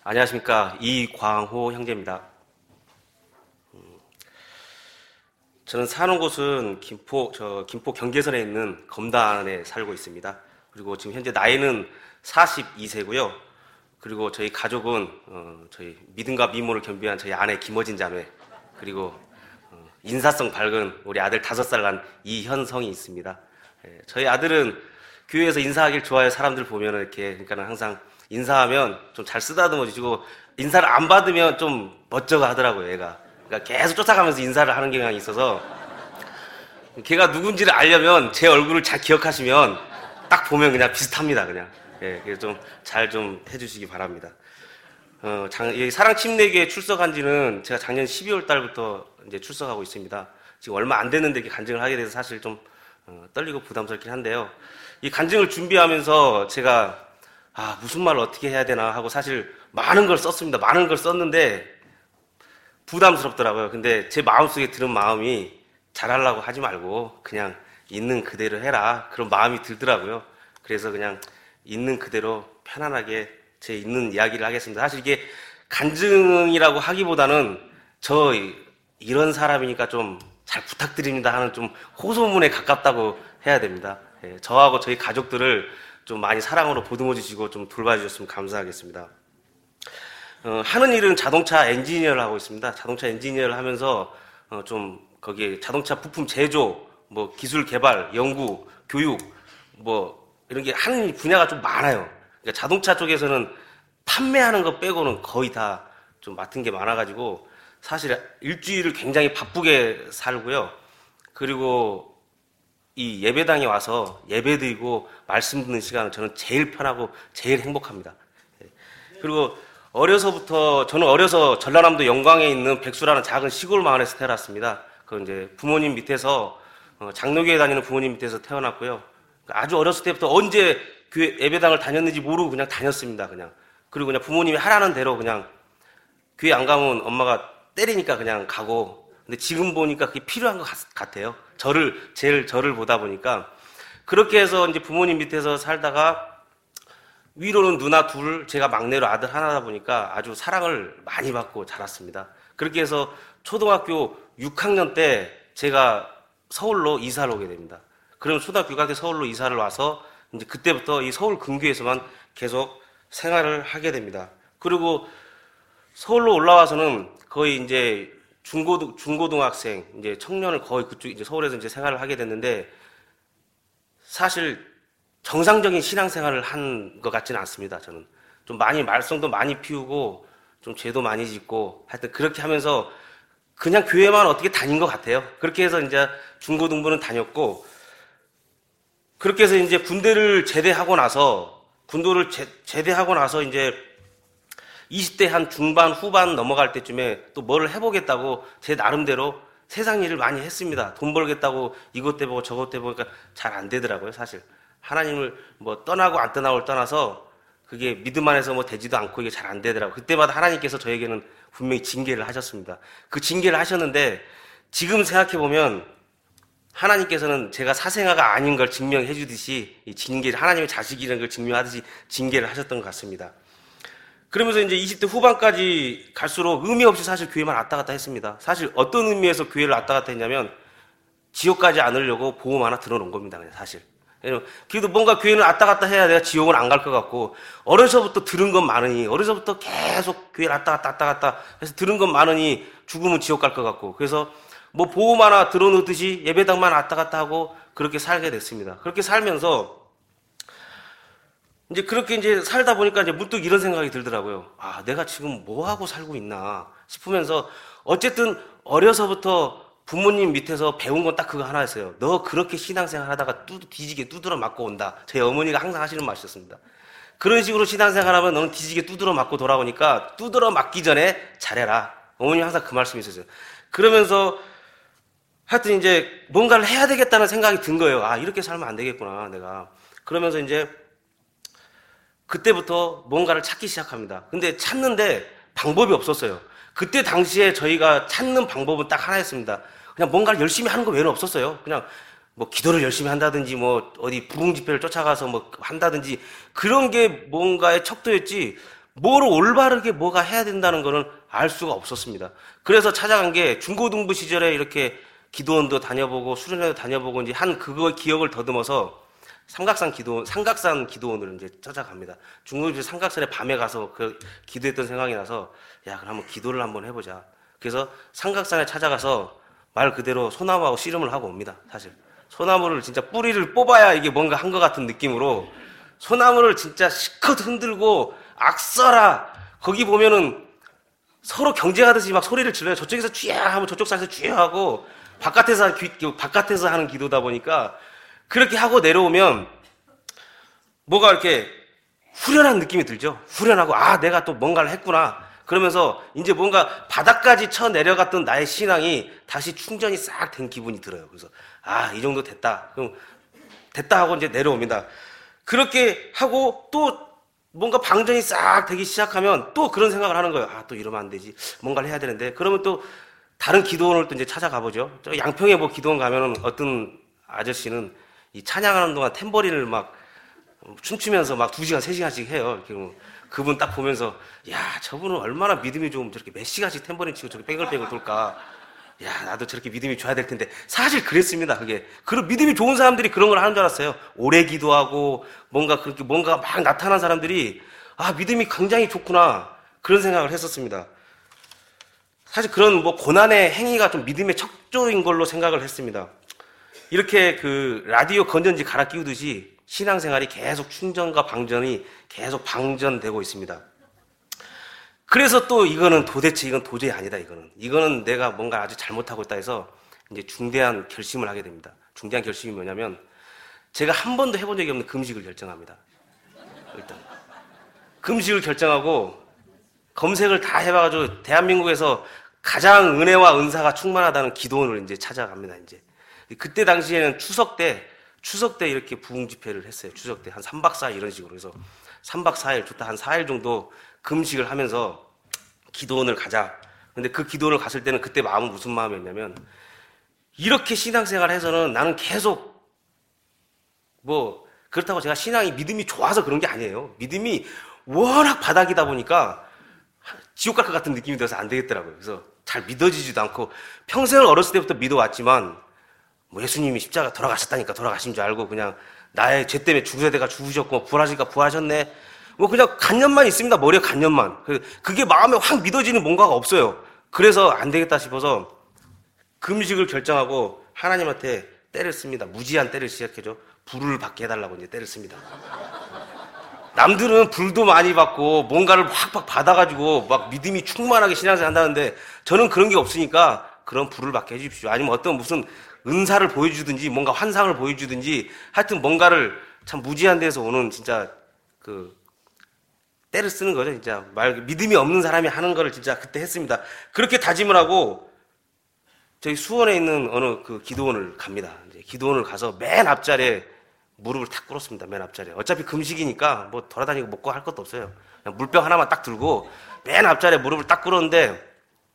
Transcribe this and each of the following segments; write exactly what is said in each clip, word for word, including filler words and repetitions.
안녕하십니까. 이광호 형제입니다. 저는 사는 곳은 김포, 저, 김포 경계선에 있는 검단에 살고 있습니다. 그리고 지금 현재 나이는 사십이 세고요. 그리고 저희 가족은, 어, 저희 믿음과 미모를 겸비한 저희 아내 김어진 자매, 그리고, 어, 인사성 밝은 우리 아들 다섯 살 난 이현성이 있습니다. 예, 저희 아들은 교회에서 인사하길 좋아해 사람들 보면은 이렇게, 그러니까는 항상 인사하면 좀 잘 쓰다듬어 주시고, 인사를 안 받으면 좀 멋쩍어 하더라고요, 얘가. 그러니까 계속 쫓아가면서 인사를 하는 경향이 있어서, 걔가 누군지를 알려면 제 얼굴을 잘 기억하시면 딱 보면 그냥 비슷합니다, 그냥. 예, 그래서 좀 잘 좀 해주시기 바랍니다. 어, 장, 이 사랑침례교에 출석한 지는 제가 작년 십이월 달부터 이제 출석하고 있습니다. 지금 얼마 안 됐는데 이렇게 간증을 하게 돼서 사실 좀 어, 떨리고 부담스럽긴 한데요. 이 간증을 준비하면서 제가 아, 무슨 말을 어떻게 해야 되나 하고 사실 많은 걸 썼습니다. 많은 걸 썼는데 부담스럽더라고요. 근데 제 마음속에 드는 마음이 잘하려고 하지 말고 그냥 있는 그대로 해라. 그런 마음이 들더라고요. 그래서 그냥 있는 그대로 편안하게 제 있는 이야기를 하겠습니다. 사실 이게 간증이라고 하기보다는 저 이런 사람이니까 좀 잘 부탁드립니다 하는 좀 호소문에 가깝다고 해야 됩니다. 예, 저하고 저희 가족들을 좀 많이 사랑으로 보듬어 주시고 좀 돌봐 주셨으면 감사하겠습니다. 어, 하는 일은 자동차 엔지니어를 하고 있습니다. 자동차 엔지니어를 하면서 어, 좀 거기에 자동차 부품 제조, 뭐 기술 개발, 연구, 교육, 뭐 이런 게 하는 분야가 좀 많아요. 그러니까 자동차 쪽에서는 판매하는 거 빼고는 거의 다 좀 맡은 게 많아가지고 사실 일주일을 굉장히 바쁘게 살고요. 그리고 이 예배당에 와서 예배 드리고 말씀 듣는 시간은 저는 제일 편하고 제일 행복합니다. 그리고 어려서부터 저는 어려서 전라남도 영광에 있는 백수라는 작은 시골 마을에서 태어났습니다. 그 이제 부모님 밑에서 장로교회 다니는 부모님 밑에서 태어났고요. 아주 어렸을 때부터 언제 교회 예배당을 다녔는지 모르고 그냥 다녔습니다. 그냥 그리고 그냥 부모님이 하라는 대로 그냥 교회 안 가면 엄마가 때리니까 그냥 가고. 근데 지금 보니까 그게 필요한 것 같아요. 저를 제일 저를 보다 보니까 그렇게 해서 이제 부모님 밑에서 살다가 위로는 누나 둘, 제가 막내로 아들 하나다 보니까 아주 사랑을 많이 받고 자랐습니다. 그렇게 해서 초등학교 육 학년 때 제가 서울로 이사를 오게 됩니다. 그러면 초등학교 육 학년 때 서울로 이사를 와서 이제 그때부터 이 서울 근교에서만 계속 생활을 하게 됩니다. 그리고 서울로 올라와서는 거의 이제 중고등, 중고등학생, 이제 청년을 거의 그쪽, 이제 서울에서 이제 생활을 하게 됐는데 사실 정상적인 신앙생활을 한 것 같지는 않습니다. 저는 좀 많이 말썽도 많이 피우고 좀 죄도 많이 짓고 하여튼 그렇게 하면서 그냥 교회만 어떻게 다닌 것 같아요. 그렇게 해서 이제 중고등부는 다녔고 그렇게 해서 이제 군대를 제대하고 나서 군도를 제, 제대하고 나서 이제 이십 대 한 중반 후반 넘어갈 때쯤에 또 뭘 해보겠다고 제 나름대로 세상 일을 많이 했습니다. 돈 벌겠다고 이것 해보고 저것 해보니까 잘 안 되더라고요. 사실 하나님을 뭐 떠나고 안 떠나고를 떠나서 그게 믿음 안에서 뭐 되지도 않고 이게 잘 안 되더라고요. 그때마다 하나님께서 저에게는 분명히 징계를 하셨습니다. 그 징계를 하셨는데 지금 생각해보면 하나님께서는 제가 사생아가 아닌 걸 증명해 주듯이 이 징계를, 하나님의 자식이라는 걸 증명하듯이 징계를 하셨던 것 같습니다. 그러면서 이제 이십 대 후반까지 갈수록 의미 없이 사실 교회만 왔다 갔다 했습니다. 사실 어떤 의미에서 교회를 왔다 갔다 했냐면 지옥 가지 않으려고 보험 하나 들어놓은 겁니다. 그냥 사실. 그래도 뭔가 교회는 왔다 갔다 해야 내가 지옥은 안 갈 것 같고 어려서부터 들은 건 많으니 어려서부터 계속 교회를 왔다 갔다 왔다 갔다 해서 들은 건 많으니 죽으면 지옥 갈 것 같고 그래서 뭐 보험 하나 들어놓듯이 예배당만 왔다 갔다 하고 그렇게 살게 됐습니다. 그렇게 살면서 이제 그렇게 이제 살다 보니까 이제 문득 이런 생각이 들더라고요. 아, 내가 지금 뭐 하고 살고 있나 싶으면서 어쨌든 어려서부터 부모님 밑에서 배운 건 딱 그거 하나였어요. 너 그렇게 신앙생활 하다가 뚜, 뒤지게 두드러 맞고 온다. 저희 어머니가 항상 하시는 말이었습니다. 그런 식으로 신앙생활 하면 너는 뒤지게 두드러 맞고 돌아오니까 두드러 맞기 전에 잘해라. 어머니 항상 그 말씀이 있었어요. 그러면서 하여튼 이제 뭔가를 해야 되겠다는 생각이 든 거예요. 아, 이렇게 살면 안 되겠구나, 내가. 그러면서 이제 그때부터 뭔가를 찾기 시작합니다. 근데 찾는데 방법이 없었어요. 그때 당시에 저희가 찾는 방법은 딱 하나였습니다. 그냥 뭔가를 열심히 하는 거 외에는 없었어요. 그냥 뭐 기도를 열심히 한다든지 뭐 어디 부흥 집회를 쫓아가서 뭐 한다든지 그런 게 뭔가의 척도였지 뭘 올바르게 뭐가 해야 된다는 거는 알 수가 없었습니다. 그래서 찾아간 게 중고등부 시절에 이렇게 기도원도 다녀보고 수련회도 다녀보고 이제 한 그거 기억을 더듬어서 삼각산 기도원, 삼각산 기도원을 이제 찾아갑니다. 중고등부 삼각산에 밤에 가서 그 기도했던 생각이 나서 야, 그럼 한번 기도를 한번 해보자. 그래서 삼각산에 찾아가서 말 그대로 소나무하고 씨름을 하고 옵니다. 사실 소나무를 진짜 뿌리를 뽑아야 이게 뭔가 한 것 같은 느낌으로 소나무를 진짜 실컷 흔들고 악써라. 거기 보면은 서로 경쟁하듯이 막 소리를 질러요. 저쪽에서 쥐야 하면 저쪽 사에서 쥐야 하고 바깥에서 바깥에서 하는 기도다 보니까 그렇게 하고 내려오면 뭐가 이렇게 후련한 느낌이 들죠. 후련하고 아 내가 또 뭔가를 했구나. 그러면서 이제 뭔가 바닥까지 쳐 내려갔던 나의 신앙이 다시 충전이 싹 된 기분이 들어요. 그래서 아 이 정도 됐다. 그럼 됐다 하고 이제 내려옵니다. 그렇게 하고 또 뭔가 방전이 싹 되기 시작하면 또 그런 생각을 하는 거예요. 아, 또 이러면 안 되지. 뭔가를 해야 되는데. 그러면 또 다른 기도원을 또 이제 찾아가 보죠. 저 양평에 뭐 기도원 가면은 어떤 아저씨는 이 찬양하는 동안 탬버린을 막 춤추면서 막 두 시간, 세 시간씩 해요. 이렇게 그분 딱 보면서 야, 저분은 얼마나 믿음이 좋으면 저렇게 몇 시간씩 탬버린 치고 저렇게 뱅글뱅글 돌까. 야, 나도 저렇게 믿음이 좋아야 될 텐데. 사실 그랬습니다, 그게. 그런 믿음이 좋은 사람들이 그런 걸 하는 줄 알았어요. 오래 기도하고, 뭔가 그렇게, 뭔가 막 나타난 사람들이, 아, 믿음이 굉장히 좋구나. 그런 생각을 했었습니다. 사실 그런 뭐 고난의 행위가 좀 믿음의 척조인 걸로 생각을 했습니다. 이렇게 그 라디오 건전지 갈아 끼우듯이 신앙생활이 계속 충전과 방전이 계속 방전되고 있습니다. 그래서 또 이거는 도대체 이건 도저히 아니다, 이거는. 이거는 내가 뭔가 아주 잘못하고 있다 해서 이제 중대한 결심을 하게 됩니다. 중대한 결심이 뭐냐면 제가 한 번도 해본 적이 없는 금식을 결정합니다. 일단. 금식을 결정하고 검색을 다 해봐가지고 대한민국에서 가장 은혜와 은사가 충만하다는 기도원을 이제 찾아갑니다, 이제. 그때 당시에는 추석 때, 추석 때 이렇게 부흥 집회를 했어요. 추석 때 한 삼 박 사 일 이런 식으로. 그래서 삼 박 사 일, 좋다 한 사 일 정도 금식을 하면서 기도원을 가자. 근데 그 기도원을 갔을 때는 그때 마음은 무슨 마음이었냐면 이렇게 신앙생활을 해서는 나는 계속 뭐 그렇다고 제가 신앙이 믿음이 좋아서 그런 게 아니에요. 믿음이 워낙 바닥이다 보니까 지옥 갈 것 같은 느낌이 들어서 안 되겠더라고요. 그래서 잘 믿어지지도 않고 평생을 어렸을 때부터 믿어왔지만 뭐 예수님이 십자가 돌아가셨다니까 돌아가신 줄 알고 그냥 나의 죄 때문에 죽으셔야 돼가 죽으셨고 부활하시니까 부활하셨네. 뭐 그냥 간념만 있습니다. 머리에 간념만. 그게 마음에 확 믿어지는 뭔가가 없어요. 그래서 안 되겠다 싶어서 금식을 결정하고 하나님한테 때를 씁니다. 무지한 때를 시작해줘. 불을 받게 해달라고 이제 때를 씁니다. 남들은 불도 많이 받고 뭔가를 확확 받아가지고 막 믿음이 충만하게 신앙생활 한다는데 저는 그런 게 없으니까 그런 불을 받게 해주십시오. 아니면 어떤 무슨 은사를 보여주든지 뭔가 환상을 보여주든지 하여튼 뭔가를 참 무지한 데서 오는 진짜 그 때를 쓰는 거죠. 진짜 말 믿음이 없는 사람이 하는 거를 진짜 그때 했습니다. 그렇게 다짐을 하고 저희 수원에 있는 어느 그 기도원을 갑니다. 이제 기도원을 가서 맨 앞자리에 무릎을 탁 꿇었습니다. 맨 앞자리에. 어차피 금식이니까 뭐 돌아다니고 먹고 할 것도 없어요. 그냥 물병 하나만 딱 들고 맨 앞자리에 무릎을 딱 꿇었는데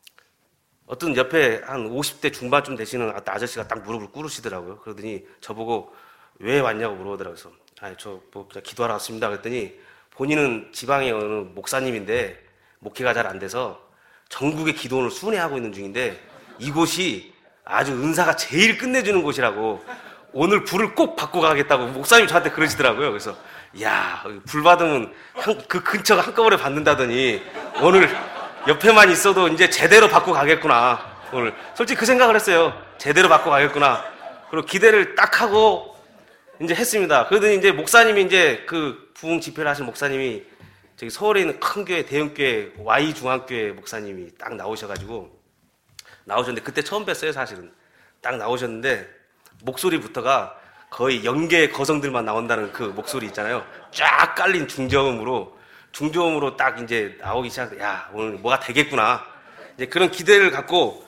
어떤 옆에 한 오십 대 중반쯤 되시는 아저씨가 딱 무릎을 꿇으시더라고요. 그러더니 저보고 왜 왔냐고 물어보더라고요. 그래서 아니 저 뭐 그냥 기도하러 왔습니다. 그랬더니 본인은 지방의 어느 목사님인데 목회가 잘 안 돼서 전국의 기도원을 순회하고 있는 중인데 이곳이 아주 은사가 제일 끝내주는 곳이라고 오늘 불을 꼭 받고 가겠다고 목사님이 저한테 그러시더라고요. 그래서 야, 불 받으면 한, 그 근처가 한꺼번에 받는다더니 오늘 옆에만 있어도 이제 제대로 받고 가겠구나. 오늘 솔직히 그 생각을 했어요. 제대로 받고 가겠구나. 그리고 기대를 딱 하고 이제 했습니다. 그러더니 이제 목사님이 이제 그 부흥 집회를 하신 목사님이 저기 서울에 있는 큰 교회, 대형 교회, 와이 중앙교회 목사님이 딱 나오셔가지고 나오셨는데 그때 처음 뵀어요, 사실은. 딱 나오셨는데 목소리부터가 거의 연계 거성들만 나온다는 그 목소리 있잖아요. 쫙 깔린 중저음으로 중저음으로 딱 이제 나오기 시작해. 야, 오늘 뭐가 되겠구나. 이제 그런 기대를 갖고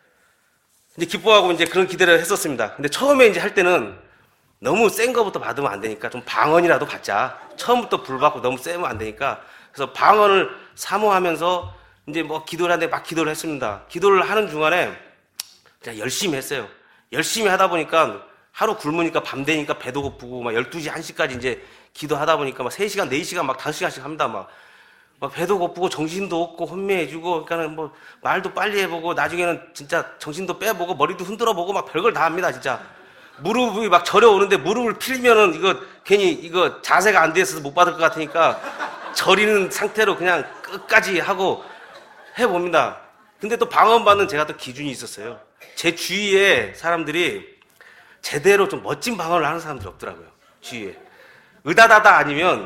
이제 기뻐하고 이제 그런 기대를 했었습니다. 근데 처음에 이제 할 때는 너무 센 거부터 받으면 안 되니까 좀 방언이라도 받자. 처음부터 불 받고 너무 세면 안 되니까. 그래서 방언을 사모하면서 이제 뭐 기도를 하는데 막 기도를 했습니다. 기도를 하는 중간에 그냥 열심히 했어요. 열심히 하다 보니까 하루 굶으니까 밤 되니까 배도 고프고 막 열두 시, 한 시까지 이제 기도하다 보니까 막 세 시간, 네 시간 막 다섯 시간씩 합니다. 막 막 배도 고프고 정신도 없고 혼미해지고, 그러니까는 뭐 말도 빨리 해보고 나중에는 진짜 정신도 빼보고 머리도 흔들어보고 막 별걸 다 합니다, 진짜. 무릎이 막 저려오는데 무릎을 필면은 이거 괜히 이거 자세가 안 돼 있어서 못 받을 것 같으니까 저리는 상태로 그냥 끝까지 하고 해봅니다. 근데 또 방언받는 제가 또 기준이 있었어요. 제 주위에 사람들이 제대로 좀 멋진 방언을 하는 사람들이 없더라고요, 주위에. 으다다다 아니면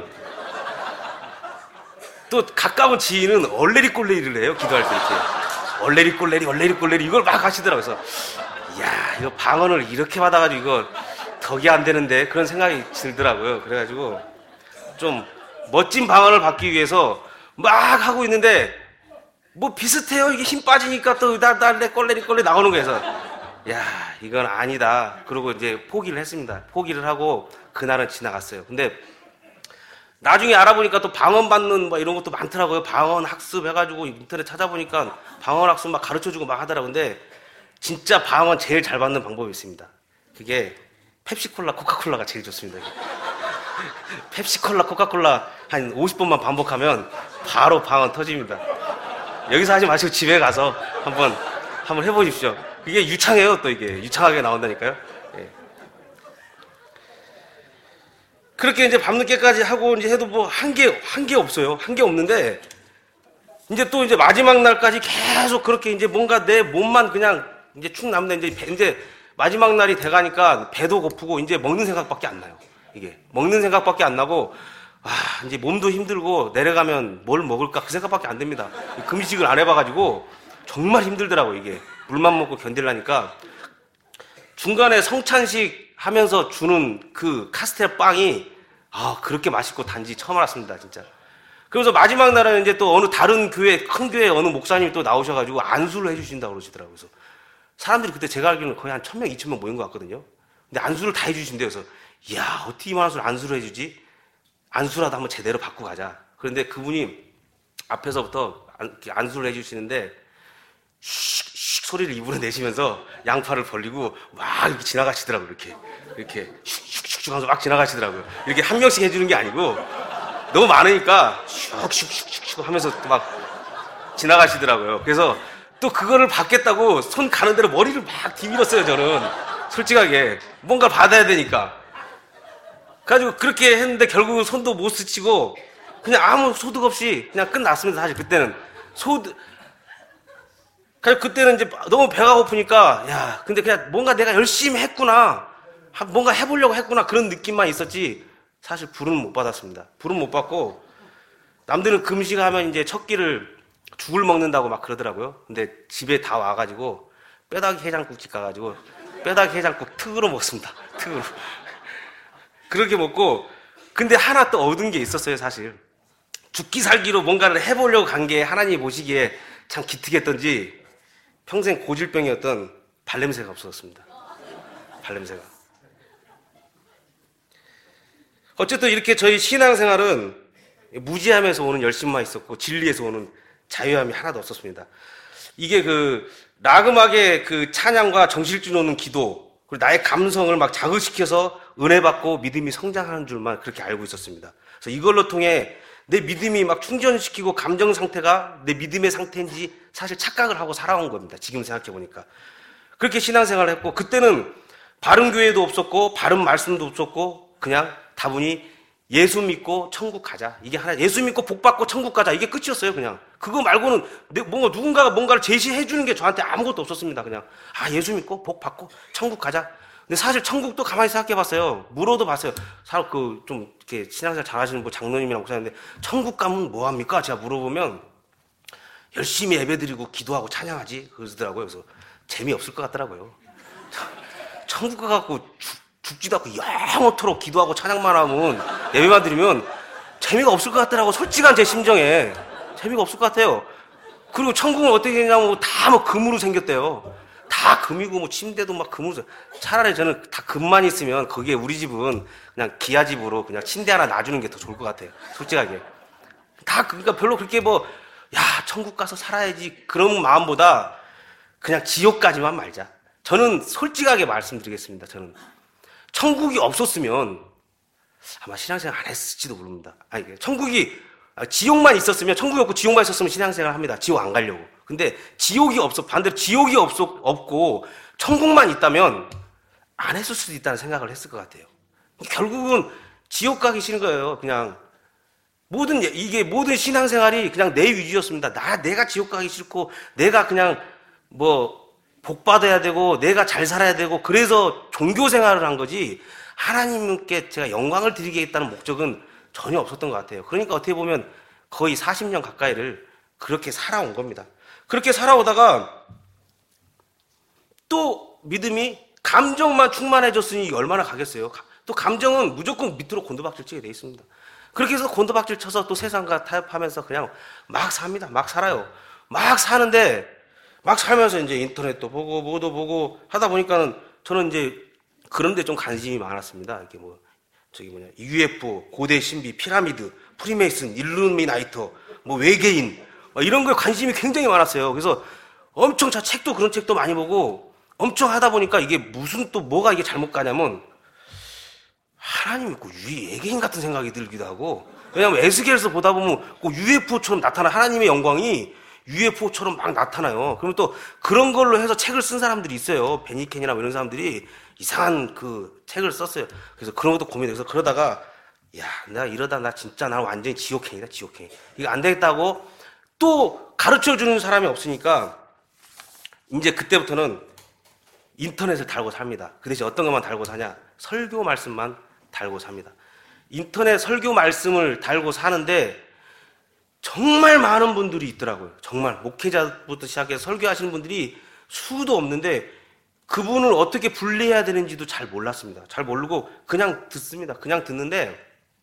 또 가까운 지인은 얼레리 꼴레리를 해요, 기도할 때 이렇게. 얼레리 꼴레리, 얼레리 꼴레리 이걸 막 하시더라고요. 그래서 이야, 이거 방언을 이렇게 받아가지고 이거 덕이 안 되는데 그런 생각이 들더라고요. 그래가지고 좀 멋진 방언을 받기 위해서 막 하고 있는데 뭐 비슷해요. 이게 힘 빠지니까 또 으다다레 꼴레리 꼴레리 나오는 거에서 야, 이건 아니다. 그러고 이제 포기를 했습니다. 포기를 하고 그날은 지나갔어요. 근데 나중에 알아보니까 또 방언 받는 뭐 이런 것도 많더라고요. 방언 학습 해가지고 인터넷 찾아보니까 방언 학습 막 가르쳐주고 막 하더라고요. 근데 진짜 방언 제일 잘 받는 방법이 있습니다. 그게 펩시콜라, 코카콜라가 제일 좋습니다. 펩시콜라, 코카콜라 한 오십 번만 반복하면 바로 방언 터집니다. 여기서 하지 마시고 집에 가서 한번 한번 해보십시오. 이게 유창해요. 또 이게 유창하게 나온다니까요. 예. 그렇게 이제 밤늦게까지 하고 이제 해도 뭐 한 게 한 게 없어요. 한 게 없는데 이제 또 이제 마지막 날까지 계속 그렇게 이제 뭔가 내 몸만 그냥 이제 축 남는데 이제 배, 이제 마지막 날이 돼가니까 배도 고프고 이제 먹는 생각밖에 안 나요. 이게 먹는 생각밖에 안 나고 아 이제 몸도 힘들고 내려가면 뭘 먹을까 그 생각밖에 안 됩니다. 금식을 안 해봐가지고 정말 힘들더라고. 이게 물만 먹고 견딜라니까 중간에 성찬식 하면서 주는 그 카스텔 빵이 아 그렇게 맛있고 단지 처음 알았습니다, 진짜. 그래서 마지막 날에는 이제 또 어느 다른 교회 큰 교회 어느 목사님이 또 나오셔가지고 안수를 해주신다고 그러시더라고요. 그래서 사람들이 그때 제가 알기로는 거의 한 천 명, 이천 명 모인 것 같거든요. 근데 안수를 다 해주신대요. 그래서 이야 어떻게 이만한 수를 안수를 해주지? 안수라도 한번 제대로 받고 가자. 그런데 그분이 앞에서부터 안, 안수를 해주시는데 슉슉 소리를 입으로 내시면서 양팔을 벌리고 막 이렇게 지나가시더라고요. 이렇게 이렇게 슉슉슉 하면서 막 지나가시더라고요. 이렇게 한 명씩 해주는 게 아니고 너무 많으니까 슉슉슉슉 하면서 막 지나가시더라고요. 그래서 또 그거를 받겠다고 손 가는 대로 머리를 막 뒤밀었어요. 저는 솔직하게 뭔가 받아야 되니까. 그래가지고 그렇게 했는데 결국은 손도 못 스치고 그냥 아무 소득 없이 그냥 끝났습니다. 사실 그때는 소득 그래서 그때는 이제 너무 배가 고프니까 야 근데 그냥 뭔가 내가 열심히 했구나, 뭔가 해보려고 했구나 그런 느낌만 있었지 사실 불은 못 받았습니다. 불은 못 받고 남들은 금식하면 이제 첫 끼를 죽을 먹는다고 막 그러더라고요. 근데 집에 다 와가지고 뼈다귀 해장국집 가가지고 뼈다귀 해장국 특으로 먹습니다. 특으로. 그렇게 먹고 근데 하나 또 얻은 게 있었어요. 사실 죽기 살기로 뭔가를 해보려고 간 게 하나님이 보시기에 참 기특했던지 평생 고질병이었던 발냄새가 없어졌습니다. 발냄새가. 어쨌든 이렇게 저희 신앙생활은 무지함에서 오는 열심만 있었고 진리에서 오는 자유함이 하나도 없었습니다. 이게 그 락음악의 그 찬양과 정실줄 오는 기도 그리고 나의 감성을 막 자극시켜서 은혜 받고 믿음이 성장하는 줄만 그렇게 알고 있었습니다. 그래서 이걸로 통해 내 믿음이 막 충전시키고 감정 상태가 내 믿음의 상태인지 사실 착각을 하고 살아온 겁니다. 지금 생각해 보니까. 그렇게 신앙생활을 했고 그때는 바른 교회도 없었고 바른 말씀도 없었고 그냥 다분히 예수 믿고 천국 가자. 이게 하나, 예수 믿고 복 받고 천국 가자. 이게 끝이었어요, 그냥. 그거 말고는 뭔가 누군가가 뭔가를 제시해 주는 게 저한테 아무것도 없었습니다, 그냥. 아, 예수 믿고 복 받고 천국 가자. 근데 사실 천국도 가만히 생각해 봤어요. 물어도 봤어요. 사실 그, 좀, 이렇게 신앙생활 잘 하시는 뭐 장로님이랑 목사님인데, 천국 가면 뭐 합니까? 제가 물어보면, 열심히 예배드리고 기도하고 찬양하지. 그러더라고요. 그래서 재미없을 것 같더라고요. 천국 가갖고 죽, 죽지도 않고 영원토록 기도하고 찬양만 하면 예배만 드리면 재미가 없을 것 같더라고. 솔직한 제 심정에 재미가 없을 것 같아요. 그리고 천국은 어떻게 되냐면 다 뭐 금으로 생겼대요. 다 금이고 뭐 침대도 막 금으로. 차라리 저는 다 금만 있으면 거기에 우리 집은 그냥 기아집으로 그냥 침대 하나 놔주는 게 더 좋을 것 같아요. 솔직하게. 다 그러니까 별로 그렇게 뭐 야 천국 가서 살아야지 그런 마음보다 그냥 지옥까지만 말자. 저는 솔직하게 말씀드리겠습니다. 저는 천국이 없었으면 아마 신앙생활 안 했을지도 모릅니다. 아니, 천국이 지옥만 있었으면, 천국이 없고 지옥만 있었으면 신앙생활 합니다. 지옥 안 가려고. 근데 지옥이 없어, 반대로 지옥이 없어, 없고 천국만 있다면 안 했을 수도 있다는 생각을 했을 것 같아요. 결국은 지옥 가기 싫은 거예요. 그냥 모든, 이게 모든 신앙생활이 그냥 내 위주였습니다. 나, 내가 지옥 가기 싫고, 내가 그냥 뭐 복 받아야 되고, 내가 잘 살아야 되고, 그래서 종교 생활을 한 거지, 하나님께 제가 영광을 드리겠다는 목적은 전혀 없었던 것 같아요. 그러니까 어떻게 보면 거의 사십 년 가까이를 그렇게 살아온 겁니다. 그렇게 살아오다가 또 믿음이 감정만 충만해졌으니 얼마나 가겠어요. 또 감정은 무조건 밑으로 곤두박질 치게 돼 있습니다. 그렇게 해서 곤두박질 쳐서 또 세상과 타협하면서 그냥 막 삽니다. 막 살아요. 막 사는데, 막 살면서 이제 인터넷도 보고 뭐도 보고 하다 보니까는 저는 이제 그런데 좀 관심이 많았습니다. 이렇게 뭐 저기 뭐냐 유에프오, 고대 신비, 피라미드, 프리메이슨, 일루미나이터, 뭐 외계인 이런 거에 관심이 굉장히 많았어요. 그래서 엄청 자 책도 그런 책도 많이 보고 엄청 하다 보니까 이게 무슨 또 뭐가 이게 잘못 가냐면 하나님 있고 외계인 같은 생각이 들기도 하고, 왜냐하면 에스겔에서 보다 보면 유에프오처럼 나타나 하나님의 영광이 유에프오처럼 막 나타나요. 그러면 또 그런 걸로 해서 책을 쓴 사람들이 있어요. 베니켄이나 이런 사람들이 이상한 그 책을 썼어요. 그래서 그런 것도 고민해서 그러다가 야, 내가 이러다 나 진짜 나 완전히 지옥행이다, 지옥행. 이거 안 되겠다고 또 가르쳐 주는 사람이 없으니까 이제 그때부터는 인터넷을 달고 삽니다. 그 대신 어떤 것만 달고 사냐? 설교 말씀만 달고 삽니다. 인터넷 설교 말씀을 달고 사는데 정말 많은 분들이 있더라고요. 정말 목회자부터 시작해서 설교하시는 분들이 수도 없는데 그분을 어떻게 분리해야 되는지도 잘 몰랐습니다. 잘 모르고 그냥 듣습니다. 그냥 듣는데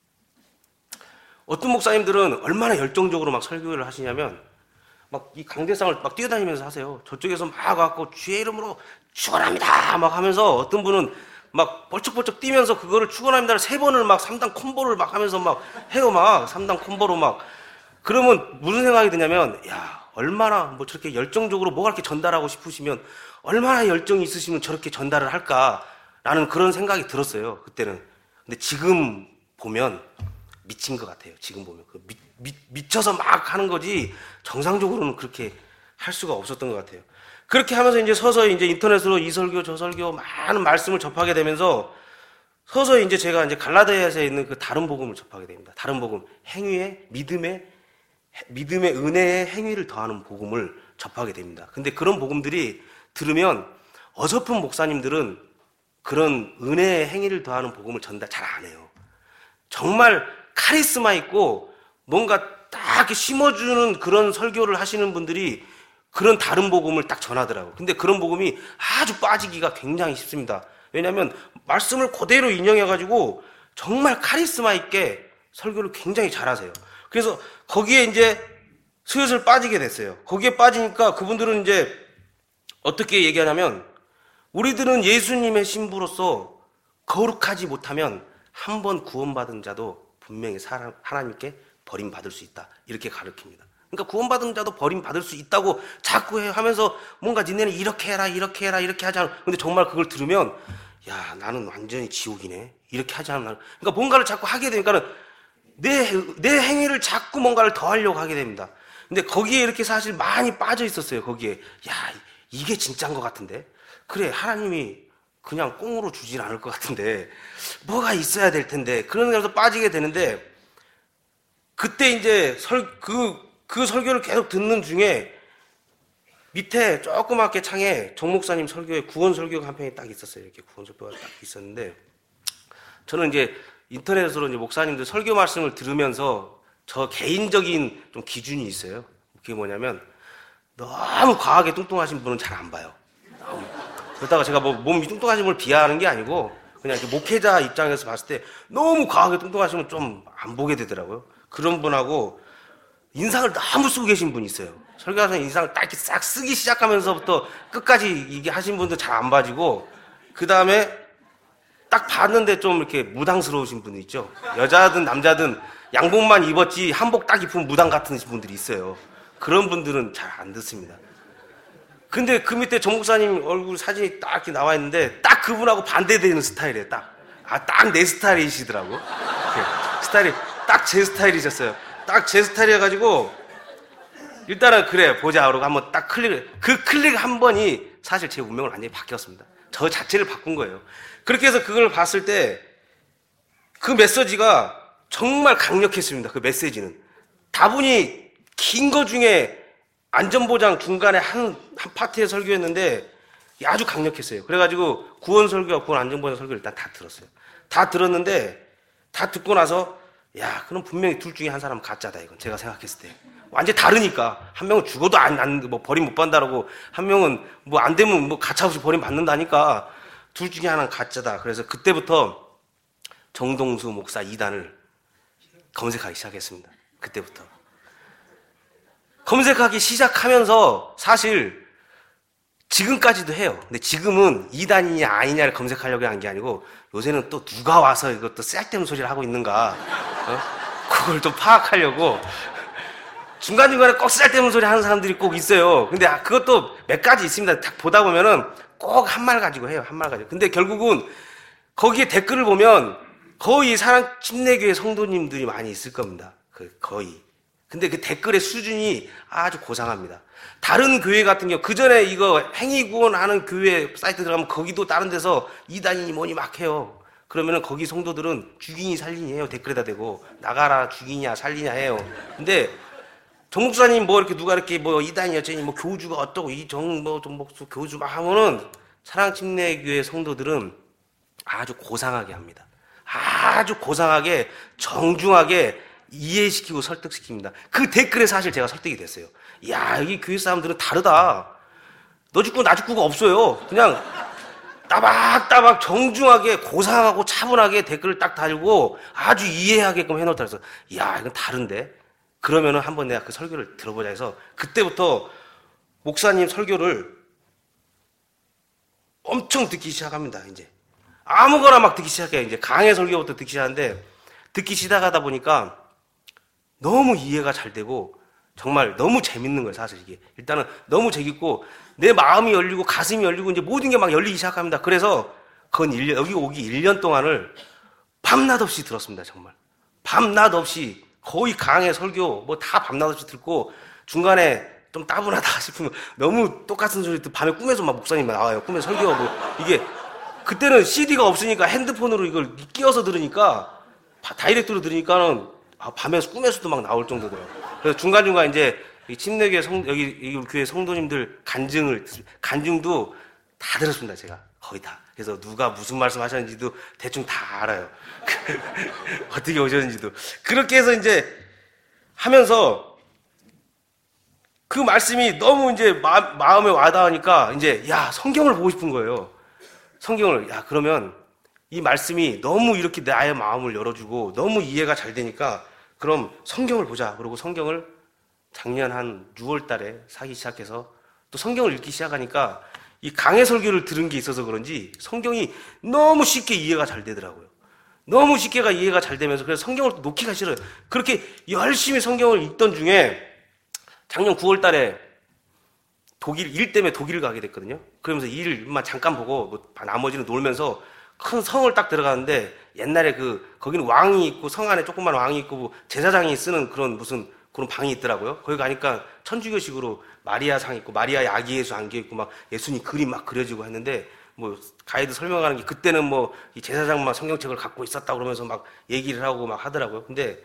어떤 목사님들은 얼마나 열정적으로 막 설교를 하시냐면 막 이 강대상을 막 뛰어다니면서 하세요. 저쪽에서 막 와갖고 주의 이름으로 축원합니다 막 하면서, 어떤 분은 막 벌쩍벌쩍 뛰면서 그거를 축원합니다를 세 번을 막 삼 단 콤보를 막 하면서 막 해요. 막 삼 단 콤보로 막. 그러면 무슨 생각이 드냐면, 야, 얼마나 뭐 저렇게 열정적으로 뭐가 이렇게 전달하고 싶으시면 얼마나 열정이 있으시면 저렇게 전달을 할까라는 그런 생각이 들었어요. 그때는. 근데 지금 보면 미친 것 같아요. 지금 보면 그 미, 미, 미쳐서 막 하는 거지 정상적으로는 그렇게 할 수가 없었던 것 같아요. 그렇게 하면서 이제 서서히 이제 인터넷으로 이 설교 저 설교 많은 말씀을 접하게 되면서 서서히 이제 제가 이제 갈라디아서에 있는 그 다른 복음을 접하게 됩니다. 다른 복음, 행위의 믿음의 믿음의 은혜의 행위를 더하는 복음을 접하게 됩니다. 근데 그런 복음들이 들으면 어설픈 목사님들은 그런 은혜의 행위를 더하는 복음을 전달 잘 안 해요. 정말 카리스마 있고 뭔가 딱 이렇게 심어주는 그런 설교를 하시는 분들이 그런 다른 복음을 딱 전하더라고요. 근데 그런 복음이 아주 빠지기가 굉장히 쉽습니다. 왜냐하면 말씀을 그대로 인용해가지고 정말 카리스마 있게 설교를 굉장히 잘하세요. 그래서 거기에 이제 슬슬 빠지게 됐어요. 거기에 빠지니까 그분들은 이제 어떻게 얘기하냐면, 우리들은 예수님의 신부로서 거룩하지 못하면 한 번 구원받은 자도 분명히 사람, 하나님께 버림받을 수 있다. 이렇게 가르칩니다. 그러니까 구원받은 자도 버림받을 수 있다고 자꾸 해 하면서 뭔가 니네는 이렇게 해라, 이렇게 해라, 이렇게 하지 않아. 근데 정말 그걸 들으면, 야, 나는 완전히 지옥이네. 이렇게 하지 않아. 그러니까 뭔가를 자꾸 하게 되니까는 내, 내 행위를 자꾸 뭔가를 더 하려고 하게 됩니다. 근데 거기에 이렇게 사실 많이 빠져 있었어요. 거기에. 야, 이게 진짜인 것 같은데. 그래, 하나님이 그냥 꽁으로 주질 않을 것 같은데 뭐가 있어야 될 텐데. 그런 데서 빠지게 되는데, 그때 이제 설, 그, 그 설교를 계속 듣는 중에 밑에 조그맣게 창에 정 목사님 설교에 구원 설교가 한 편이 딱 있었어요. 이렇게 구원 설교가 딱 있었는데, 저는 이제 인터넷으로 이제 목사님들 설교 말씀을 들으면서 저 개인적인 좀 기준이 있어요. 그게 뭐냐면, 너무 과하게 뚱뚱하신 분은 잘 안 봐요. 너무. 그렇다가 제가 뭐 몸이 뚱뚱하신 분을 비하하는 게 아니고, 그냥 이렇게 목회자 입장에서 봤을 때 너무 과하게 뚱뚱하시면 좀 안 보게 되더라고요. 그런 분하고 인상을 너무 쓰고 계신 분이 있어요. 설교하시는 인상을 딱 이렇게 싹 쓰기 시작하면서부터 끝까지 이게 하신 분도 잘 안 봐지고, 그 다음에 딱 봤는데 좀 이렇게 무당스러우신 분이 있죠. 여자든 남자든 양복만 입었지 한복 딱 입으면 무당 같은 분들이 있어요. 그런 분들은 잘 안 듣습니다. 근데 그 밑에 정 목사님 얼굴 사진이 딱 이렇게 나와 있는데 딱 그분하고 반대되는 스타일이에요. 딱. 아, 딱 내 스타일이시더라고. 스타일이 딱 제 스타일이셨어요. 딱 제 스타일이어가지고 일단은 그래 보자 그러고 한번 딱 클릭, 그 클릭 한 번이 사실 제 운명을 완전히 바뀌었습니다. 저 자체를 바꾼 거예요. 그렇게 해서 그걸 봤을 때 그 메시지가 정말 강력했습니다. 그 메시지는 다분히 긴 거 중에 안전보장 중간에 한, 한 파트의 설교였는데 아주 강력했어요. 그래가지고 구원 설교와 구원 안전보장 설교를 일단 다 들었어요. 다 들었는데 다 듣고 나서 야, 그럼 분명히 둘 중에 한 사람은 가짜다 이건 제가 생각했을 때 완전히 다르니까 한 명은 죽어도 안, 안, 뭐 버림 못 받는다라고 한 명은 뭐 안 되면 뭐 가차없이 버림 받는다니까 둘 중에 하나는 가짜다. 그래서 그때부터 정동수 목사 이단을 검색하기 시작했습니다. 그때부터 검색하기 시작하면서 사실 지금까지도 해요. 근데 지금은 이단이냐 아니냐를 검색하려고 한 게 아니고 요새는 또 누가 와서 이것도 쓸데없는 소리를 하고 있는가 어? 그걸 좀 파악하려고 중간중간에 꼭 쓸데없는 소리 하는 사람들이 꼭 있어요. 근데 그것도 몇 가지 있습니다. 딱 보다 보면은 꼭 한 말 가지고 해요. 한 말 가지고. 근데 결국은 거기에 댓글을 보면 거의 사랑 침례교회 성도님들이 많이 있을 겁니다. 그 거의. 근데 그 댓글의 수준이 아주 고상합니다. 다른 교회 같은 경우 그 전에 이거 행위구원하는 교회 사이트 들어가면 거기도 다른 데서 이단이니 뭐니 막 해요. 그러면은 거기 성도들은 죽이니 살리니 해요. 댓글에다 대고 나가라 죽이냐 살리냐 해요. 근데 정 목사님 뭐 이렇게 누가 이렇게 뭐 이단이 어쩌니 뭐 교주가 어떠고 이정뭐 정목수 교주 막 하면은 사랑침례교회 성도들은 아주 고상하게 합니다. 아주 고상하게 정중하게 이해시키고 설득시킵니다. 그 댓글에 사실 제가 설득이 됐어요. 야, 이 교회 사람들은 다르다. 너 죽고 나 죽고가 없어요. 그냥 따박따박 정중하게 고상하고 차분하게 댓글을 딱 달고 아주 이해하게끔 해놓다 해서 야, 이건 다른데? 그러면은 한번 내가 그 설교를 들어보자 해서 그때부터 목사님 설교를 엄청 듣기 시작합니다. 이제 아무거나 막 듣기 시작해요. 이제 강의 설교부터 듣기 시작하는데 듣기 시작하다 보니까 너무 이해가 잘 되고 정말 너무 재밌는 거예요. 사실 이게 일단은 너무 재밌고 내 마음이 열리고 가슴이 열리고 이제 모든 게 막 열리기 시작합니다. 그래서 그건 일 년, 여기 오기 일 년 동안을 밤낮 없이 들었습니다. 정말 밤낮 없이 거의 강의 설교 뭐 다 밤낮 없이 듣고 중간에 좀 따분하다 싶으면 너무 똑같은 소리 듣 밤에 꿈에서 막 목사님 나와요. 꿈에 설교 뭐 이게 그때는 씨디가 없으니까 핸드폰으로 이걸 끼워서 들으니까 다이렉트로 들으니까는 아, 밤에 꿈에서도 막 나올 정도더라고요. 그래서 중간중간 이제 침례교회 성, 여기, 여기 우리 교회 성도님들 간증을, 간증도 다 들었습니다, 제가. 거의 다. 그래서 누가 무슨 말씀 하셨는지도 대충 다 알아요. 어떻게 오셨는지도. 그렇게 해서 이제 하면서 그 말씀이 너무 이제 마, 마음에 와닿으니까 이제 야, 성경을 보고 싶은 거예요. 성경을. 야, 그러면 이 말씀이 너무 이렇게 나의 마음을 열어주고 너무 이해가 잘 되니까 그럼 성경을 보자. 그러고 성경을 작년 한 유월 달에 사기 시작해서 또 성경을 읽기 시작하니까 이 강해 설교를 들은 게 있어서 그런지 성경이 너무 쉽게 이해가 잘 되더라고요. 너무 쉽게가 이해가 잘 되면서 그래서 성경을 또 놓기가 싫어요. 그렇게 열심히 성경을 읽던 중에 작년 구월 달에 독일, 일 때문에 독일을 가게 됐거든요. 그러면서 일만 잠깐 보고 뭐 나머지는 놀면서 큰 성을 딱 들어가는데 옛날에 그 거기는 왕이 있고 성 안에 조그만 왕이 있고 뭐 제사장이 쓰는 그런 무슨 그런 방이 있더라고요. 거기 가니까 천주교식으로 마리아 상 있고 마리아의 아기 예수 안겨 있고 막 예수님 그림 막 그려지고 했는데 뭐 가이드 설명하는 게 그때는 뭐 이 제사장만 성경책을 갖고 있었다 그러면서 막 얘기를 하고 막 하더라고요. 근데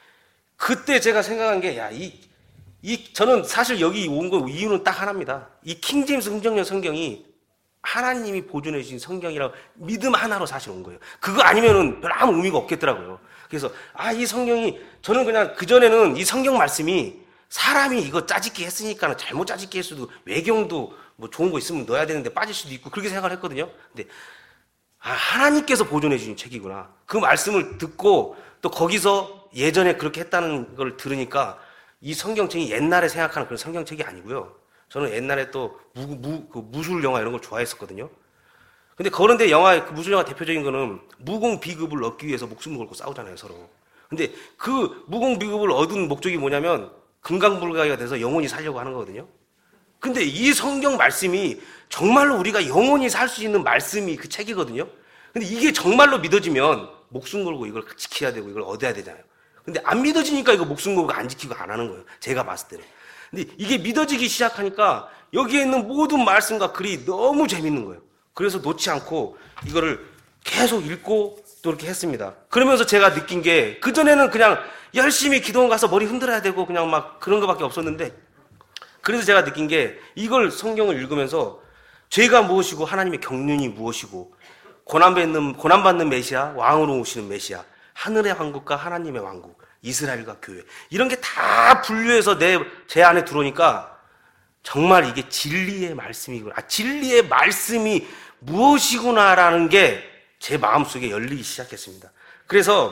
그때 제가 생각한 게 야, 이, 이 저는 사실 여기 온 거 이유는 딱 하나입니다. 이 킹제임스 흥정령 성경이 하나님이 보존해 주신 성경이라고 믿음 하나로 사실 온 거예요. 그거 아니면은 별 아무 의미가 없겠더라고요. 그래서 아, 이 성경이 저는 그냥 그전에는 이 성경 말씀이 사람이 이거 짜집기 했으니까 잘못 짜집기 했어도 외경도 뭐 좋은 거 있으면 넣어야 되는데 빠질 수도 있고 그렇게 생각을 했거든요. 근데 아, 하나님께서 보존해 주신 책이구나. 그 말씀을 듣고 또 거기서 예전에 그렇게 했다는 걸 들으니까 이 성경책이 옛날에 생각하는 그런 성경책이 아니고요. 저는 옛날에 또 무, 무, 그 무술 영화 이런 걸 좋아했었거든요. 근데 그런데 영화, 그 무술 영화 대표적인 거는 무공 비급을 얻기 위해서 목숨을 걸고 싸우잖아요, 서로. 근데 그 무공 비급을 얻은 목적이 뭐냐면 금강불가가 돼서 영원히 살려고 하는 거거든요. 근데 이 성경 말씀이 정말로 우리가 영원히 살 수 있는 말씀이 그 책이거든요. 근데 이게 정말로 믿어지면 목숨 걸고 이걸 지켜야 되고 이걸 얻어야 되잖아요. 근데 안 믿어지니까 이거 목숨 걸고 안 지키고 안 하는 거예요. 제가 봤을 때는. 근데 이게 믿어지기 시작하니까 여기에 있는 모든 말씀과 글이 너무 재밌는 거예요. 그래서 놓지 않고 이거를 계속 읽고 또 이렇게 했습니다. 그러면서 제가 느낀 게 그전에는 그냥 열심히 기도원 가서 머리 흔들어야 되고 그냥 막 그런 거밖에 없었는데, 그래서 제가 느낀 게 이걸 성경을 읽으면서 죄가 무엇이고 하나님의 경륜이 무엇이고 고난받는, 고난받는 메시아, 왕으로 오시는 메시아, 하늘의 왕국과 하나님의 왕국, 이스라엘과 교회, 이런 게 다 분류해서 내, 제 안에 들어오니까 정말 이게 진리의 말씀이구나. 아, 진리의 말씀이 무엇이구나라는 게 제 마음속에 열리기 시작했습니다. 그래서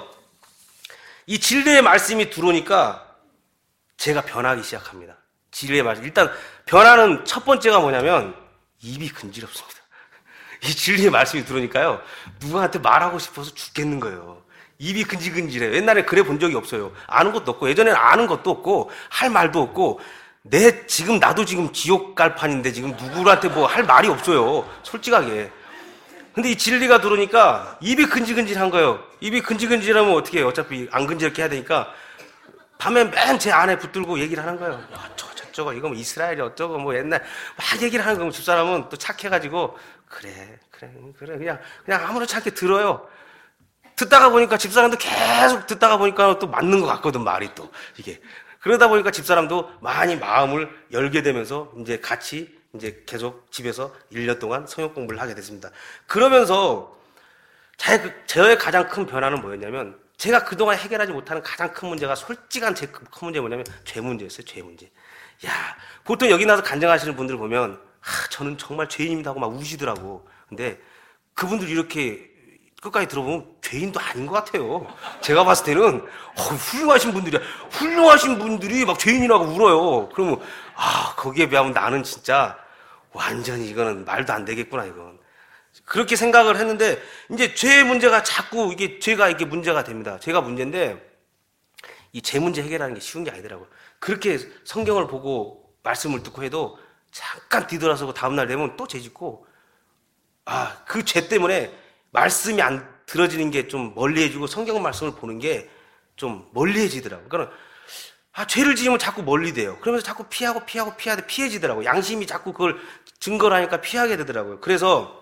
이 진리의 말씀이 들어오니까 제가 변하기 시작합니다. 진리의 말씀. 일단 변하는 첫 번째가 뭐냐면 입이 근지럽습니다. 이 진리의 말씀이 들어오니까요, 누구한테 말하고 싶어서 죽겠는 거예요. 입이 근질근질해요. 옛날에 그래 본 적이 없어요. 아는 것도 없고, 예전에는 아는 것도 없고, 할 말도 없고, 내, 지금, 나도 지금 지옥 갈 판인데, 지금 누구한테 뭐 할 말이 없어요. 솔직하게. 근데 이 진리가 들어오니까 입이 근질근질한 거예요. 입이 근질근질하면 어떻게 해요? 어차피 안 근질게 해야 되니까, 밤에 맨 제 안에 붙들고 얘기를 하는 거예요. 어쩌고 저쩌고, 이거 뭐 이스라엘이 어쩌고, 뭐 옛날, 막 얘기를 하는 거예요. 집사람은 또 착해가지고, 그래, 그래, 그래, 그냥, 그냥 아무렇지 않게 들어요. 듣다가 보니까 집사람도 계속 듣다가 보니까 또 맞는 것 같거든, 말이 또, 이게. 그러다 보니까 집사람도 많이 마음을 열게 되면서 이제 같이 이제 계속 집에서 일 년 동안 성역 공부를 하게 됐습니다. 그러면서 제, 저의 가장 큰 변화는 뭐였냐면, 제가 그동안 해결하지 못하는 가장 큰 문제가, 솔직한 제 큰 문제가 뭐냐면 죄 문제였어요. 죄 문제. 야, 보통 여기 나서 간증하시는 분들 보면, 아, 저는 정말 죄인입니다 하고 막 우시더라고. 근데 그분들 이렇게 끝까지 들어보면 죄인도 아닌 것 같아요. 제가 봤을 때는 어, 훌륭하신 분들이야. 훌륭하신 분들이 막 죄인이라고 울어요. 그러면 아, 거기에 비하면 나는 진짜 완전히 이거는 말도 안 되겠구나, 이건. 그렇게 생각을 했는데, 이제 죄의 문제가 자꾸 이게 죄가 이게 문제가 됩니다. 죄가 문제인데 이 죄 문제 해결하는 게 쉬운 게 아니더라고요. 그렇게 성경을 보고 말씀을 듣고 해도 잠깐 뒤돌아서고 다음날 되면 또 죄 짓고, 아, 그 죄 때문에 말씀이 안 들어지는 게 좀 멀리해지고 성경 말씀을 보는 게 좀 멀리해지더라고요. 그러니까 아, 죄를 지으면 자꾸 멀리 돼요. 그러면서 자꾸 피하고 피하고 피하되 피해지더라고요. 양심이 자꾸 그걸 증거를 하니까 피하게 되더라고요. 그래서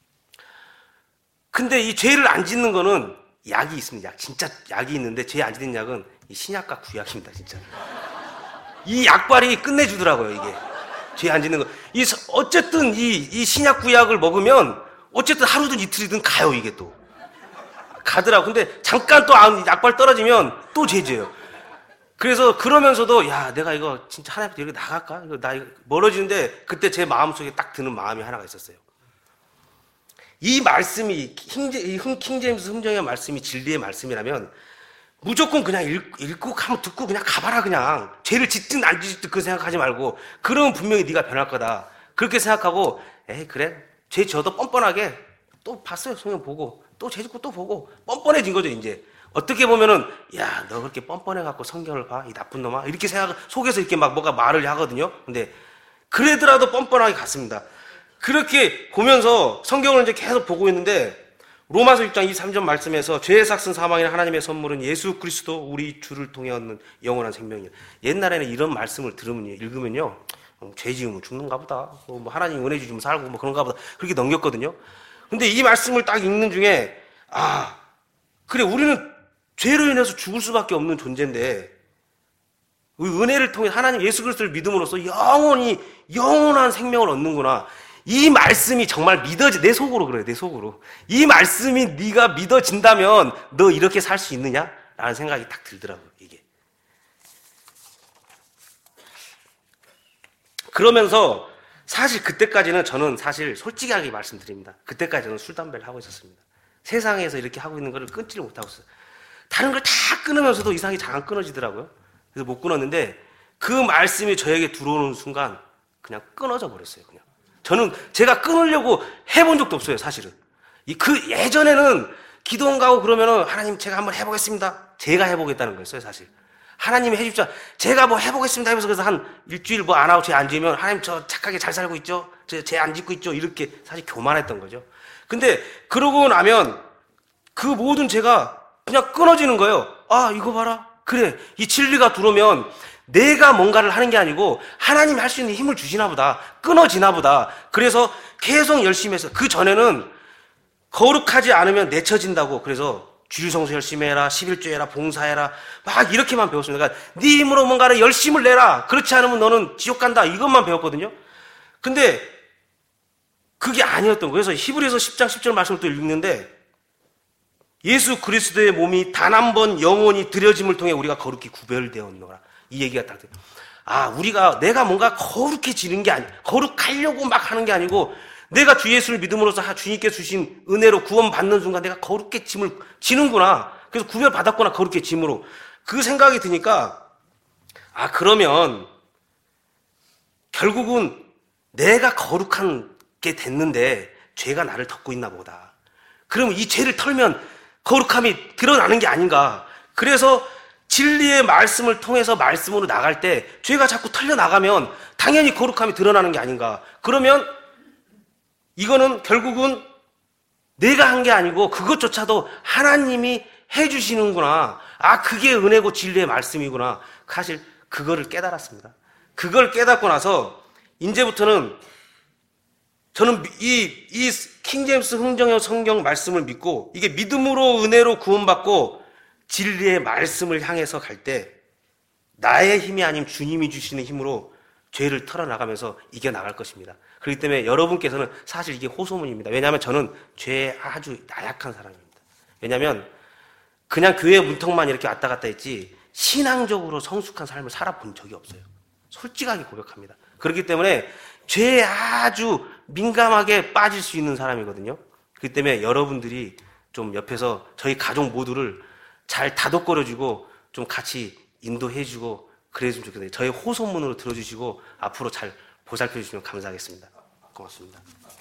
근데 이 죄를 안 짓는 거는 약이 있습니다. 약, 진짜 약이 있는데 죄 안 짓는 약은 이 신약과 구약입니다, 진짜. 이 약발이 끝내주더라고요, 이게. 죄 안 짓는 거. 이 어쨌든 이, 이 신약 구약을 먹으면 어쨌든 하루든 이틀이든 가요, 이게 또. 가더라고. 근데 잠깐 또 약발 떨어지면 또 죄지어요. 그래서 그러면서도, 야, 내가 이거 진짜 하나님께 이렇게 나갈까? 이거 나 이거 멀어지는데, 그때 제 마음속에 딱 드는 마음이 하나가 있었어요. 이 말씀이, 킹제임스 흥정의 말씀이 진리의 말씀이라면, 무조건 그냥 읽, 읽고 가면 듣고 그냥 가봐라, 그냥. 죄를 짓든 안 짓든 그 생각하지 말고, 그러면 분명히 네가 변할 거다. 그렇게 생각하고, 에이, 그래. 죄 져도 뻔뻔하게 또 봤어요. 성경 보고. 또 죄 짓고 또 보고. 뻔뻔해진 거죠, 이제. 어떻게 보면은, 야, 너 그렇게 뻔뻔해갖고 성경을 봐? 이 나쁜 놈아? 이렇게 생각, 속에서 이렇게 막 뭐가 말을 하거든요? 근데, 그래더라도 뻔뻔하게 갔습니다. 그렇게 보면서 성경을 이제 계속 보고 있는데, 로마서 육 장 이십삼 절 말씀에서 죄의 삭슨 사망이나 하나님의 선물은 예수 그리스도 우리 주를 통해 얻는 영원한 생명이에요. 옛날에는 이런 말씀을 들으면요, 읽으면요, 어, 죄 지으면 죽는가 보다. 뭐 하나님 은혜 주시면 살고 뭐 그런가 보다. 그렇게 넘겼거든요. 근데 이 말씀을 딱 읽는 중에, 아, 그래, 우리는 죄로 인해서 죽을 수밖에 없는 존재인데, 은혜를 통해 하나님 예수 그리스도를 믿음으로써 영원히, 영원한 생명을 얻는구나. 이 말씀이 정말 믿어지, 내 속으로 그래요, 내 속으로. 이 말씀이 네가 믿어진다면 너 이렇게 살 수 있느냐? 라는 생각이 딱 들더라고요, 이게. 그러면서 사실 그때까지는 저는 사실 솔직하게 말씀드립니다. 그때까지는 술, 담배를 하고 있었습니다. 세상에서 이렇게 하고 있는 거를 끊지를 못하고 있어요. 다른 걸 다 끊으면서도 이상하게 잘 안 끊어지더라고요. 그래서 못 끊었는데 그 말씀이 저에게 들어오는 순간 그냥 끊어져 버렸어요, 그냥. 저는 제가 끊으려고 해본 적도 없어요, 사실은. 이 그 예전에는 기도원 가고 그러면은 하나님 제가 한번 해보겠습니다. 제가 해보겠다는 거였어요, 사실. 하나님이 해주십시오. 제가 뭐 해보겠습니다 하면서 그래서 한 일주일 뭐 안 하고 죄 안 지으면 하나님 저 착하게 잘 살고 있죠? 저 죄 안 짓고 있죠? 이렇게 사실 교만했던 거죠. 근데 그러고 나면 그 모든 죄가 그냥 끊어지는 거예요. 아, 이거 봐라. 그래, 이 진리가 들어오면 내가 뭔가를 하는 게 아니고 하나님이 할 수 있는 힘을 주시나 보다, 끊어지나 보다. 그래서 계속 열심히 해서, 그 전에는 거룩하지 않으면 내쳐진다고, 그래서 주일성수 열심히 해라, 십일조 해라, 봉사해라, 막 이렇게만 배웠습니다. 그러니까 네 힘으로 뭔가를 열심을 내라, 그렇지 않으면 너는 지옥 간다, 이것만 배웠거든요. 근데 그게 아니었던 거예요. 그래서 히브리서 십 장 십 절 말씀을 또 읽는데, 예수 그리스도의 몸이 단 한 번 영원히 드려짐을 통해 우리가 거룩히 구별되었노라, 이 얘기가 딱 돼요. 아, 우리가, 내가 뭔가 거룩해지는 게 아니, 거룩하려고 막 하는 게 아니고, 내가 주 예수를 믿음으로써 주님께 주신 은혜로 구원받는 순간 내가 거룩해짐을 지는구나. 그래서 구별받았구나, 거룩해짐으로. 그 생각이 드니까, 아, 그러면 결국은 내가 거룩하게 됐는데 죄가 나를 덮고 있나 보다. 그러면 이 죄를 털면 거룩함이 드러나는 게 아닌가. 그래서 진리의 말씀을 통해서 말씀으로 나갈 때 죄가 자꾸 털려나가면 당연히 거룩함이 드러나는 게 아닌가. 그러면 이거는 결국은 내가 한 게 아니고 그것조차도 하나님이 해주시는구나. 아, 그게 은혜고 진리의 말씀이구나. 사실 그거를 깨달았습니다. 그걸 깨닫고 나서 이제부터는 저는 이, 이 킹제임스 흥정형 성경 말씀을 믿고, 이게 믿음으로 은혜로 구원받고 진리의 말씀을 향해서 갈 때 나의 힘이 아닌 주님이 주시는 힘으로 죄를 털어나가면서 이겨나갈 것입니다. 그렇기 때문에 여러분께서는 사실 이게 호소문입니다. 왜냐하면 저는 죄에 아주 나약한 사람입니다. 왜냐하면 그냥 교회 문턱만 이렇게 왔다 갔다 했지 신앙적으로 성숙한 삶을 살아본 적이 없어요. 솔직하게 고백합니다. 그렇기 때문에 죄에 아주 민감하게 빠질 수 있는 사람이거든요. 그렇기 때문에 여러분들이 좀 옆에서 저희 가족 모두를 잘 다독거려주고 좀 같이 인도해주고 그래주면 좋겠네요. 저희 호소문으로 들어주시고 앞으로 잘 보살펴주시면 감사하겠습니다. 고맙습니다.